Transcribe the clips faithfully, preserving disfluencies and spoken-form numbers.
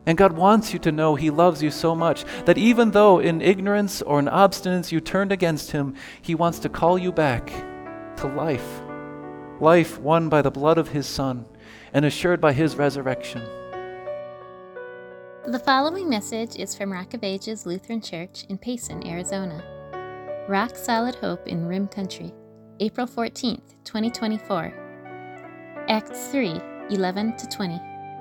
And God wants you to know He loves you so much that even though in ignorance or in obstinance you turned against Him, He wants to call you back to life. Life won by the blood of His Son and assured by His resurrection. The following message is from Rock of Ages Lutheran Church in Payson, Arizona. Rock Solid Hope in Rim Country, April fourteenth, twenty twenty-four. Acts three, eleven to twenty.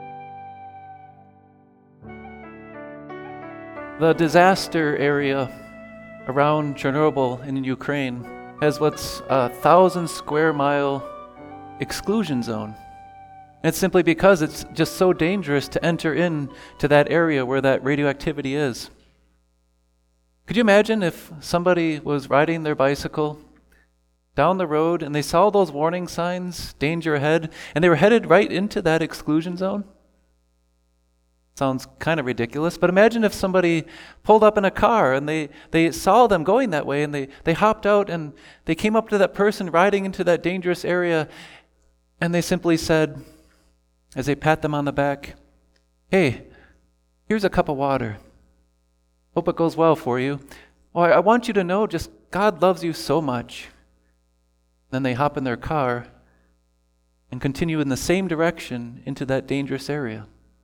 The disaster area around Chernobyl in Ukraine has what's a thousand square mile exclusion zone. And it's simply because it's just so dangerous to enter into that area where that radioactivity is. Could you imagine if somebody was riding their bicycle down the road and they saw those warning signs, danger ahead, and they were headed right into that exclusion zone? Sounds kind of ridiculous, but imagine if somebody pulled up in a car and they, they saw them going that way and they, they hopped out and they came up to that person riding into that dangerous area and they simply said, as they pat them on the back, "Hey, here's a cup of water. Hope it goes well for you. Oh, I, I want you to know just God loves you so much." Then they hop in their car and continue in the same direction into that dangerous area.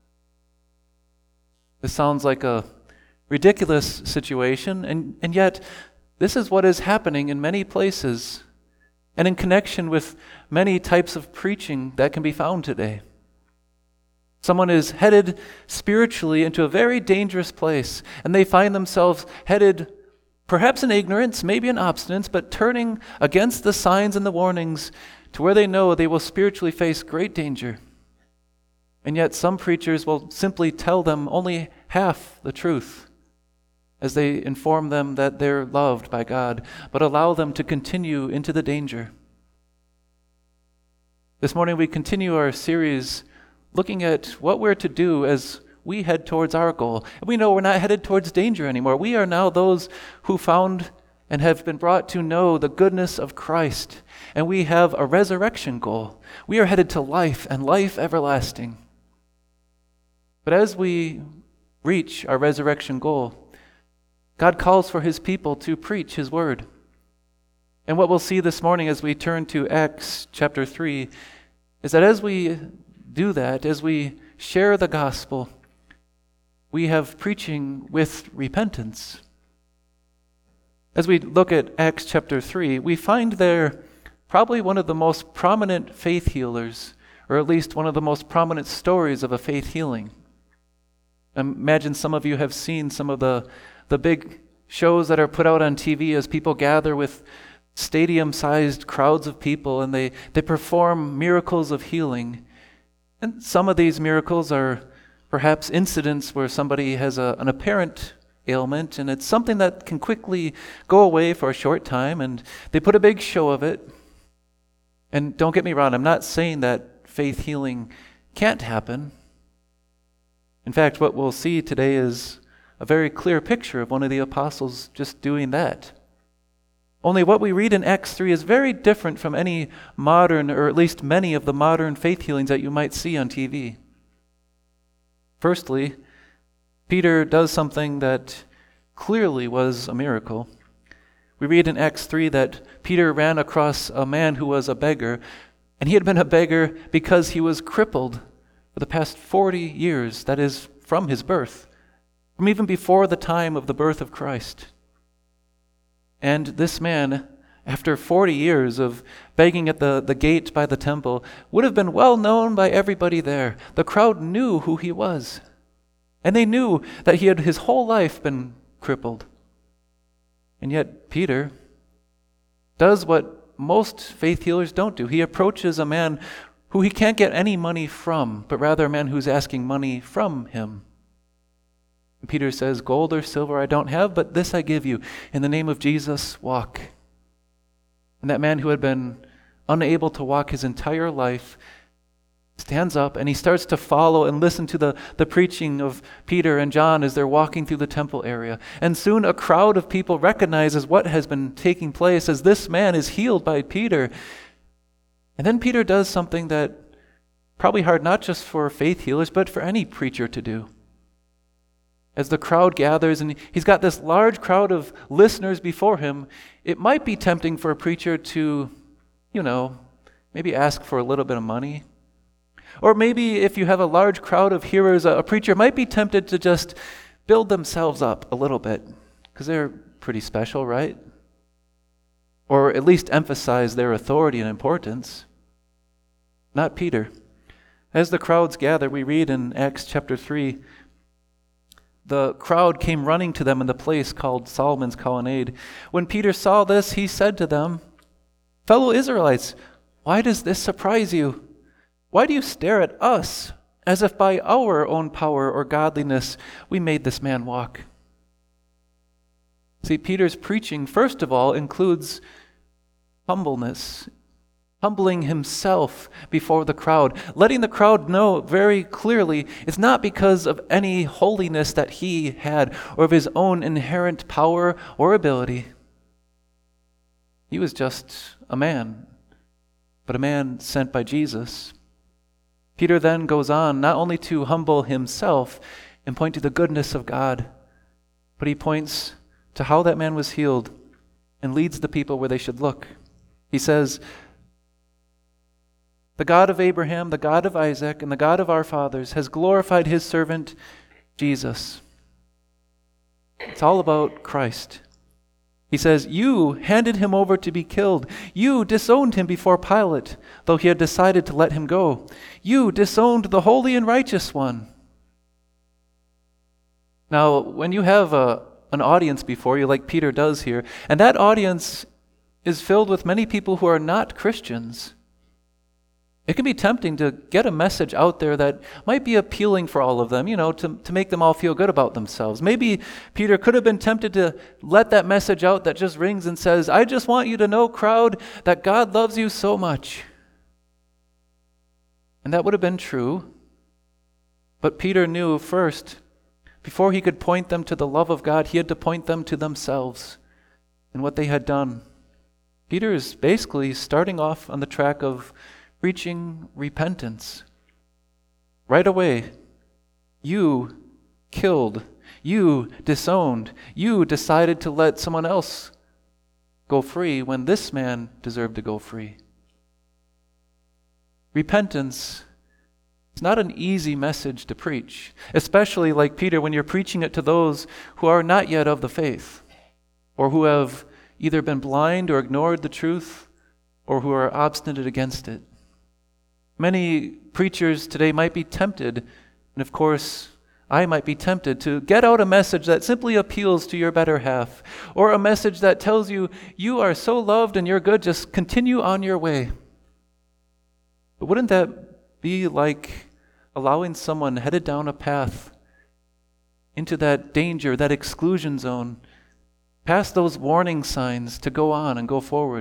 This sounds like a ridiculous situation, and, and yet this is what is happening in many places and in connection with many types of preaching that can be found today. Someone is headed spiritually into a very dangerous place, and they find themselves headed perhaps in ignorance, maybe in obstinance, but turning against the signs and the warnings to where they know they will spiritually face great danger. And yet some preachers will simply tell them only half the truth as they inform them that they're loved by God, but allow them to continue into the danger. This morning we continue our series looking at what we're to do as we head towards our goal. And we know we're not headed towards danger anymore. We are now those who found and have been brought to know the goodness of Christ. And we have a resurrection goal. We are headed to life and life everlasting. But as we reach our resurrection goal, God calls for His people to preach His word. And what we'll see this morning as we turn to Acts chapter three is that as we do that, as we share the gospel, we have preaching with repentance. As we look at Acts chapter three, we find there probably one of the most prominent faith healers, or at least one of the most prominent stories of a faith healing. Imagine some of you have seen some of the, the big shows that are put out on T V as people gather with stadium-sized crowds of people and they, they perform miracles of healing. And some of these miracles are perhaps incidents where somebody has a, an apparent ailment and it's something that can quickly go away for a short time and they put a big show of it. And don't get me wrong, I'm not saying that faith healing can't happen. In fact, what we'll see today is a very clear picture of one of the apostles just doing that. Only what we read in Acts three is very different from any modern, or at least many of the modern faith healings that you might see on T V. Firstly, Peter does something that clearly was a miracle. We read in Acts three that Peter ran across a man who was a beggar, and he had been a beggar because he was crippled for the past forty years, that is, from his birth, from even before the time of the birth of Christ. And this man, after forty years of begging at the, the gate by the temple, would have been well known by everybody there. The crowd knew who he was. And they knew that he had his whole life been crippled. And yet Peter does what most faith healers don't do. He approaches a man who he can't get any money from, but rather a man who's asking money from him. And Peter says, "Gold or silver I don't have, but this I give you. In the name of Jesus, walk." And that man who had been unable to walk his entire life stands up and he starts to follow and listen to the, the preaching of Peter and John as they're walking through the temple area. And soon a crowd of people recognizes what has been taking place as this man is healed by Peter. And then Peter does something that probably hard not just for faith healers, but for any preacher to do. as the crowd gathers and he's got this large crowd of listeners before him, it might be tempting for a preacher to, you know, maybe ask for a little bit of money. Or maybe if you have a large crowd of hearers, a preacher might be tempted to just build themselves up a little bit, because they're pretty special, right? Or at least emphasize their authority and importance. Not Peter. As the crowds gather, we read in Acts chapter three, the crowd came running to them in the place called Solomon's Colonnade. When Peter saw this, he said to them, "Fellow Israelites, why does this surprise you? Why do you stare at us as if by our own power or godliness we made this man walk?" See, Peter's preaching, first of all, includes humbleness, humbling himself before the crowd, letting the crowd know very clearly it's not because of any holiness that he had or of his own inherent power or ability. He was just a man, but a man sent by Jesus. Peter then goes on not only to humble himself and point to the goodness of God, but he points to how that man was healed and leads the people where they should look. He says, "The God of Abraham, the God of Isaac, and the God of our fathers has glorified his servant Jesus." It's all about Christ. He says, "You handed him over to be killed. You disowned him before Pilate, though he had decided to let him go. You disowned the holy and righteous one." Now, when you have a, an audience before you, like Peter does here, and that audience is filled with many people who are not Christians, it can be tempting to get a message out there that might be appealing for all of them, you know, to, to make them all feel good about themselves. Maybe Peter could have been tempted to let that message out that just rings and says, "I just want you to know, crowd, that God loves you so much." And that would have been true. But Peter knew first, before he could point them to the love of God, he had to point them to themselves and what they had done. Peter is basically starting off on the track of preaching repentance. Right away, you killed, you disowned, you decided to let someone else go free when this man deserved to go free. Repentance is not an easy message to preach, especially like Peter when you're preaching it to those who are not yet of the faith, or who have either been blind or ignored the truth, or who are obstinate against it. Many preachers today might be tempted, and of course, I might be tempted to get out a message that simply appeals to your better half, or a message that tells you, you are so loved and you're good, just continue on your way. But wouldn't that be like allowing someone headed down a path into that danger, that exclusion zone, past those warning signs to go on and go forward?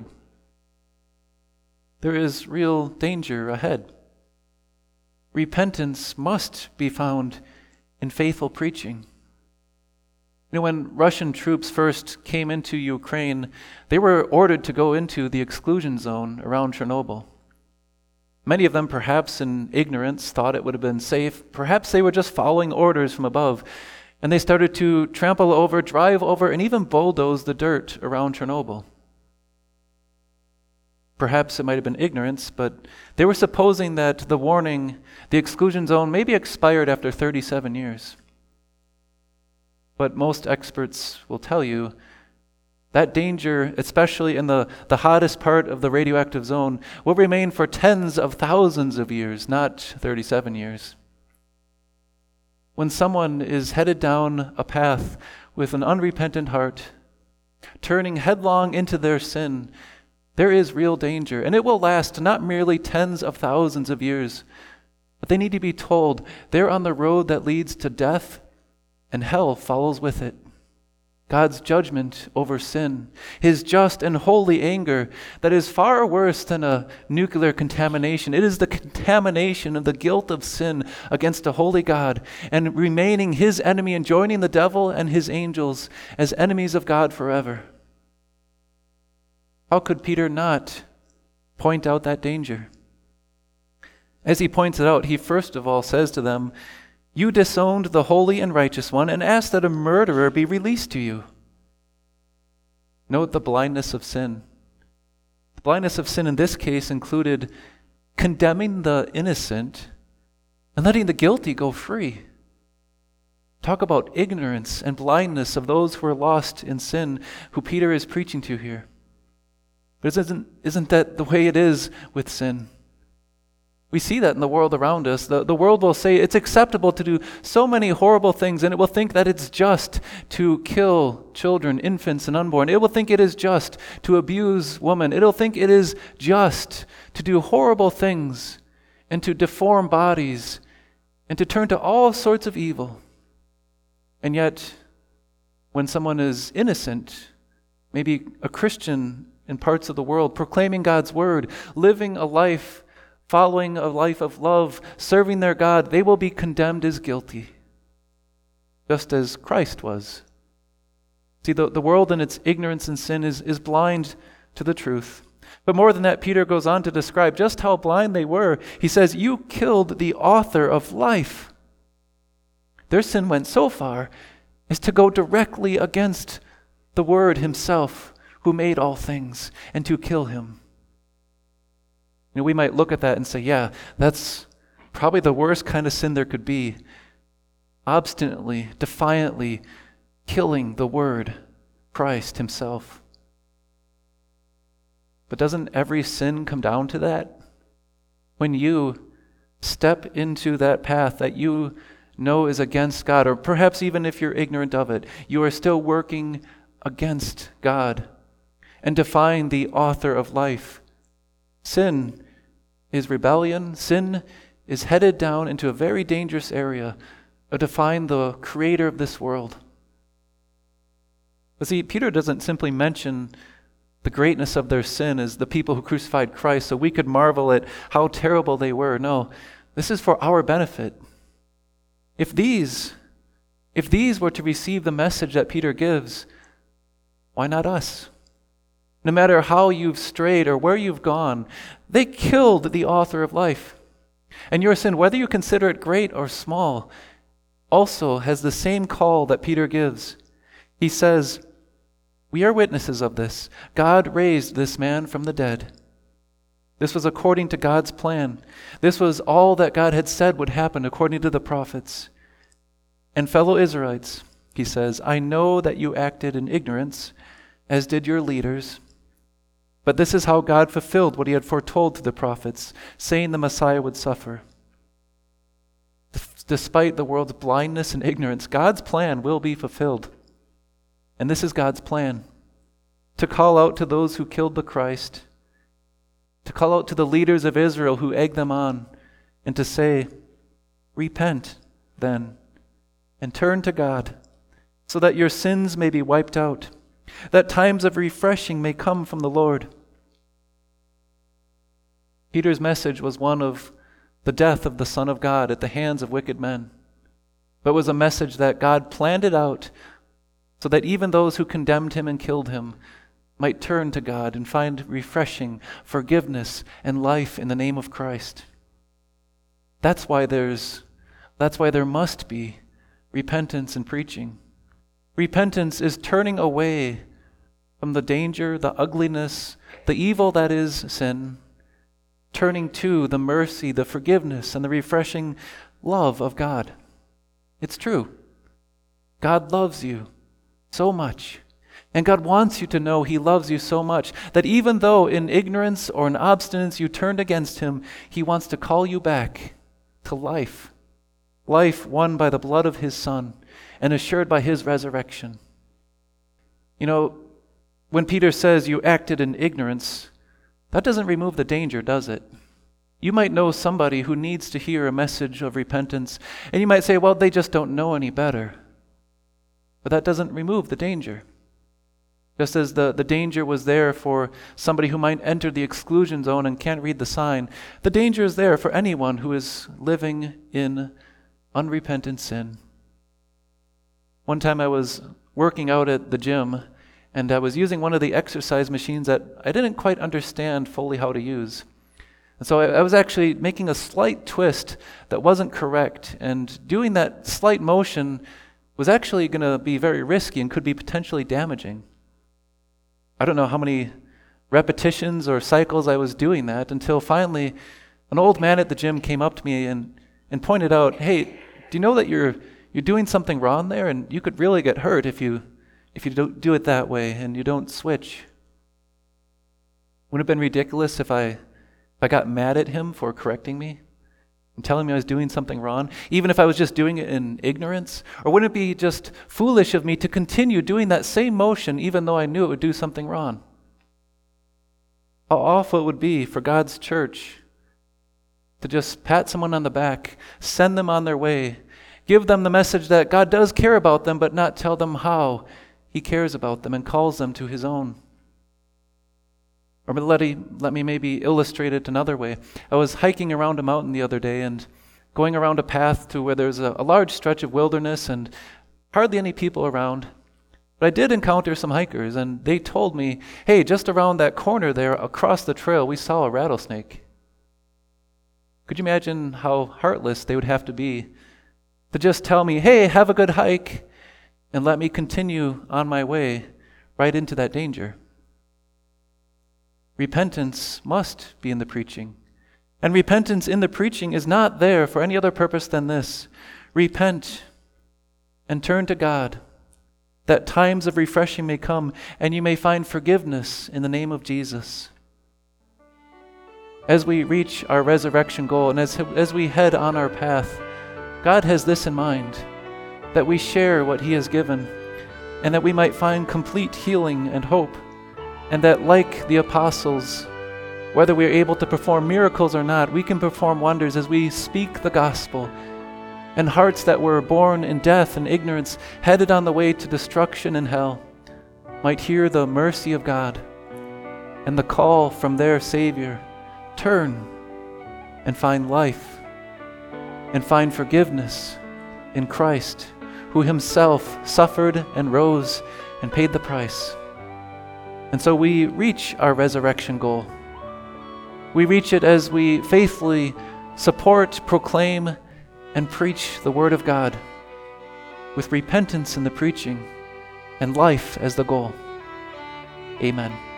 There is real danger ahead. Repentance must be found in faithful preaching. You know, when Russian troops first came into Ukraine, they were ordered to go into the exclusion zone around Chernobyl. Many of them, perhaps in ignorance, thought it would have been safe. Perhaps they were just following orders from above, and they started to trample over, drive over, and even bulldoze the dirt around Chernobyl. Perhaps it might have been ignorance, but they were supposing that the warning, the exclusion zone, maybe expired after thirty-seven years. But most experts will tell you that danger, especially in the, the hottest part of the radioactive zone, will remain for tens of thousands of years, not thirty-seven years. When someone is headed down a path with an unrepentant heart, turning headlong into their sin, there is real danger, and it will last not merely tens of thousands of years, but they need to be told they're on the road that leads to death, and hell follows with it. God's judgment over sin, his just and holy anger that is far worse than a nuclear contamination. It is the contamination of the guilt of sin against a holy God and remaining his enemy and joining the devil and his angels as enemies of God forever. How could Peter not point out that danger? As he points it out, he first of all says to them, You disowned the holy and righteous one and asked that a murderer be released to you. Note the blindness of sin. The blindness of sin in this case included condemning the innocent and letting the guilty go free. Talk about ignorance and blindness of those who are lost in sin, who Peter is preaching to here. But isn't, isn't that the way it is with sin? We see that in the world around us. The, the world will say it's acceptable to do so many horrible things, and it will think that it's just to kill children, infants, and unborn. It will think it is just to abuse women. It'll think it is just to do horrible things and to deform bodies and to turn to all sorts of evil. And yet, when someone is innocent, maybe a Christian in parts of the world, proclaiming God's word, living a life following a life of love, serving their God, they will be condemned as guilty, just as Christ was. See, the, the world in its ignorance and sin is, is blind to the truth. But more than that, Peter goes on to describe just how blind they were. He says, you killed the author of life. Their sin went so far as to go directly against the Word himself, who made all things, and to kill him. You know, we might look at that and say, yeah, that's probably the worst kind of sin there could be. Obstinately, defiantly killing the Word, Christ himself. But doesn't every sin come down to that? When you step into that path that you know is against God, or perhaps even if you're ignorant of it, you are still working against God and defying the author of life. Sin is rebellion. Sin is headed down into a very dangerous area of defying the creator of this world. But see, Peter doesn't simply mention the greatness of their sin as the people who crucified Christ so we could marvel at how terrible they were. No, this is for our benefit. If these, if these were to receive the message that Peter gives, why not us? No matter how you've strayed or where you've gone, they killed the author of life. And your sin, whether you consider it great or small, also has the same call that Peter gives. He says, we are witnesses of this. God raised this man from the dead. This was according to God's plan. This was all that God had said would happen according to the prophets. And fellow Israelites, he says, I know that you acted in ignorance, as did your leaders. But this is how God fulfilled what he had foretold to the prophets, saying the Messiah would suffer. Despite the world's blindness and ignorance, God's plan will be fulfilled. And this is God's plan, to call out to those who killed the Christ, to call out to the leaders of Israel who egged them on, and to say, repent then, and turn to God, so that your sins may be wiped out, that times of refreshing may come from the Lord. Peter's message was one of the death of the Son of God at the hands of wicked men, but was a message that God planned it out so that even those who condemned him and killed him might turn to God and find refreshing, forgiveness, and life in the name of Christ. That's why there's, that's why there must be repentance and preaching. Repentance is turning away from the danger, the ugliness, the evil that is sin, turning to the mercy, the forgiveness, and the refreshing love of God. It's true. God loves you so much. And God wants you to know he loves you so much that even though in ignorance or in obstinance you turned against him, he wants to call you back to life. Life won by the blood of his Son and assured by his resurrection. You know, when Peter says you acted in ignorance, that doesn't remove the danger, does it? You might know somebody who needs to hear a message of repentance, and you might say, well, they just don't know any better. But that doesn't remove the danger. Just as the, the danger was there for somebody who might enter the exclusion zone and can't read the sign, the danger is there for anyone who is living in unrepentant sin. One time I was working out at the gym, and I was using one of the exercise machines that I didn't quite understand fully how to use. And so I, I was actually making a slight twist that wasn't correct, and doing that slight motion was actually going to be very risky and could be potentially damaging. I don't know how many repetitions or cycles I was doing that until finally an old man at the gym came up to me and, and pointed out, "Hey, do you know that you're you're doing something wrong there, and you could really get hurt if you if you don't do it that way and you don't switch?" Wouldn't it have been ridiculous if I if I got mad at him for correcting me and telling me I was doing something wrong, even if I was just doing it in ignorance? Or wouldn't it be just foolish of me to continue doing that same motion even though I knew it would do something wrong? How awful it would be for God's church to just pat someone on the back, send them on their way, give them the message that God does care about them, but not tell them how He cares about them and calls them to His own. Or let me, let me maybe illustrate it another way. I was hiking around a mountain the other day and going around a path to where there's a, a large stretch of wilderness and hardly any people around. But I did encounter some hikers, and they told me, "Hey, just around that corner there across the trail, we saw a rattlesnake." Could you imagine how heartless they would have to be to just tell me, "Hey, have a good hike," and let me continue on my way right into that danger? Repentance must be in the preaching. And repentance in the preaching is not there for any other purpose than this: repent and turn to God, that times of refreshing may come and you may find forgiveness in the name of Jesus. As we reach our resurrection goal and as, as we head on our path, God has this in mind, that we share what He has given, and that we might find complete healing and hope, and that, like the apostles, whether we are able to perform miracles or not, we can perform wonders as we speak the gospel, and hearts that were born in death and ignorance, headed on the way to destruction and hell, might hear the mercy of God and the call from their Savior: turn and find life and find forgiveness in Christ, who Himself suffered and rose and paid the price. And so we reach our resurrection goal. We reach it as we faithfully support, proclaim, and preach the Word of God, with repentance in the preaching and life as the goal. Amen.